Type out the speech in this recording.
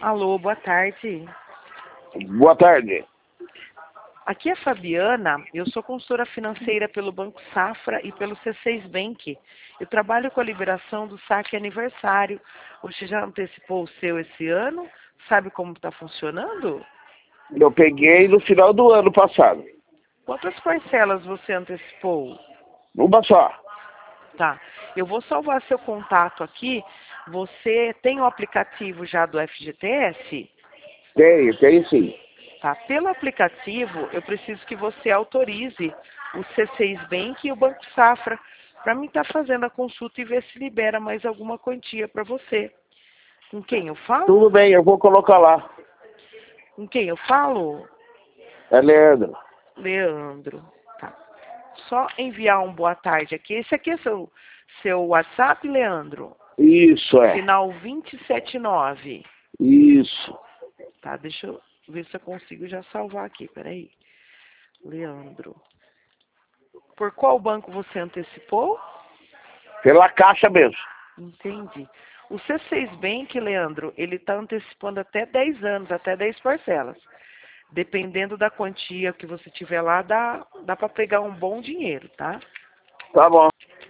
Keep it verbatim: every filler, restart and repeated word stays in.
Alô, boa tarde. Boa tarde. Aqui é a Fabiana, eu sou consultora financeira pelo Banco Safra e pelo C seis Bank. Eu trabalho com a liberação do saque aniversário. Você já antecipou o seu esse ano? Sabe como está funcionando? Eu peguei no final do ano passado. Quantas parcelas você antecipou? Uma só. Tá, eu vou salvar seu contato aqui. Você tem o aplicativo já do F G T S? Tenho, tenho sim. Tá? Pelo aplicativo, eu preciso que você autorize o C seis Bank e o Banco Safra para mim estar fazendo a consulta e ver se libera mais alguma quantia para você. Com quem eu falo? Tudo bem, eu vou colocar lá. Com quem eu falo? É Leandro. Leandro. Tá. Só enviar um boa tarde aqui. Esse aqui é seu, seu WhatsApp, Leandro? Isso, é. Final vinte e sete nove. Isso. Tá, deixa eu ver se eu consigo já salvar aqui, peraí. Leandro. Por qual banco você antecipou? Pela caixa mesmo. Entendi. O C seis Bank, Leandro, ele está antecipando até dez anos, até dez parcelas. Dependendo da quantia que você tiver lá, dá, dá para pegar um bom dinheiro, tá? Tá bom.